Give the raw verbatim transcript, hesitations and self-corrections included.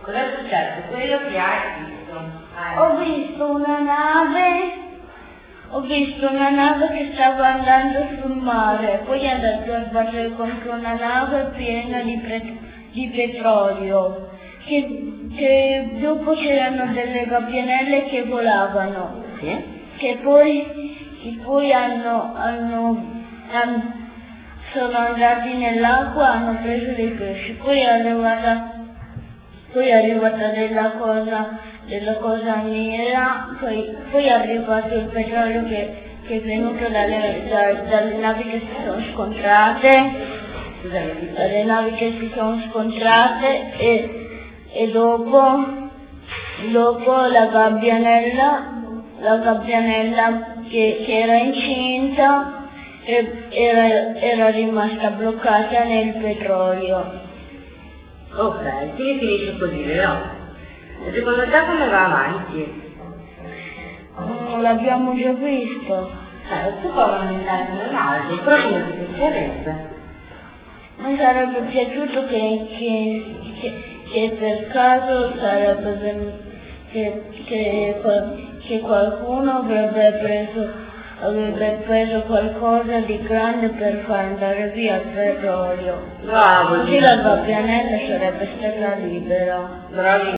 Cosa è successo? Quello che hai visto? Hai. Ho visto una nave, ho visto una nave che stava andando sul mare, poi è andato a sbattere contro una nave piena di, pre- di petrolio, che, che dopo c'erano delle gabbianelle che volavano, Sì? che poi, che poi hanno, hanno, hanno, sono andati nell'acqua, hanno preso dei pesci, poi è arrivata, poi è arrivata della cosa, della cosa nera, poi, poi è arrivato il petrolio che, che è venuto dalle, da, dalle navi che si sono scontrate, Scusami, dalle navi che si sono scontrate e, e dopo, dopo la gabbianella, la gabbianella che, che era incinta e era, era rimasta bloccata nel petrolio. ok, quindi finisce così, vero? E secondo te come va avanti? Non l'abbiamo già visto. Eh, tu provano in Italia un'altra, però come ti piacerebbe? Mi sarebbe piaciuto che, che, che, che per caso sarebbe venuto, che, che, che qualcuno avrebbe preso, avrebbe preso qualcosa di grande per far andare via il petrolio. Bravo, Così la gabbianella sarebbe stata libera. bravi.